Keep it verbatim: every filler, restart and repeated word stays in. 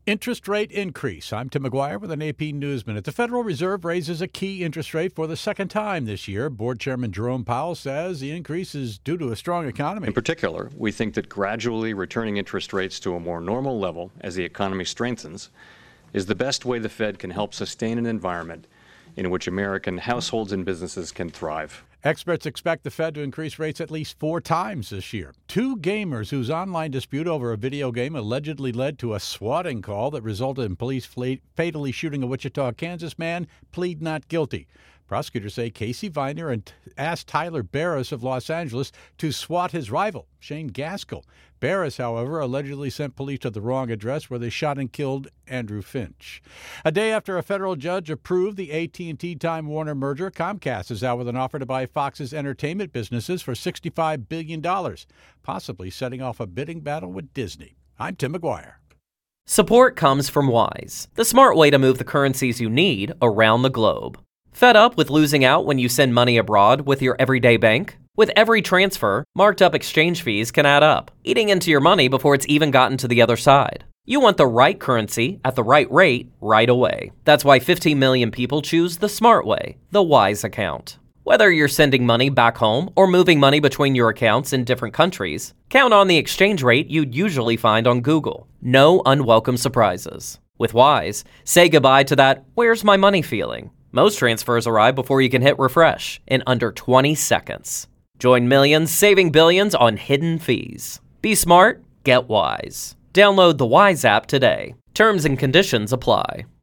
Interest rate increase. I'm Tim McGuire with an A P News Minute. The Federal Reserve raises a key interest rate for the second time this year. Board Chairman Jerome Powell says the increase is due to a strong economy. In particular, we think that gradually returning interest rates to a more normal level as the economy strengthens is the best way the Fed can help sustain an environment in which American households and businesses can thrive. Experts expect the Fed to increase rates at least four times this year. Two gamers whose online dispute over a video game allegedly led to a swatting call that resulted in police fatally shooting a Wichita, Kansas man plead not guilty. Prosecutors say Casey Viner asked Tyler Barris of Los Angeles to swat his rival, Shane Gaskell. Barris, however, allegedly sent police to the wrong address where they shot and killed Andrew Finch. A day after a federal judge approved the A T and T Time Warner merger, Comcast is out with an offer to buy Fox's entertainment businesses for sixty-five billion dollars, possibly setting off a bidding battle with Disney. I'm Tim McGuire. Support comes from Wise, the smart way to move the currencies you need around the globe. Fed up with losing out when you send money abroad with your everyday bank? With every transfer, marked up exchange fees can add up, eating into your money before it's even gotten to the other side. You want the right currency at the right rate right away. That's why fifteen million people choose the smart way, the Wise account. Whether you're sending money back home or moving money between your accounts in different countries, count on the exchange rate you'd usually find on Google. No unwelcome surprises. With Wise, say goodbye to that "where's my money" feeling. Most transfers arrive before you can hit refresh in under twenty seconds. Join millions saving billions on hidden fees. Be smart, get Wise. Download the Wise app today. Terms and conditions apply.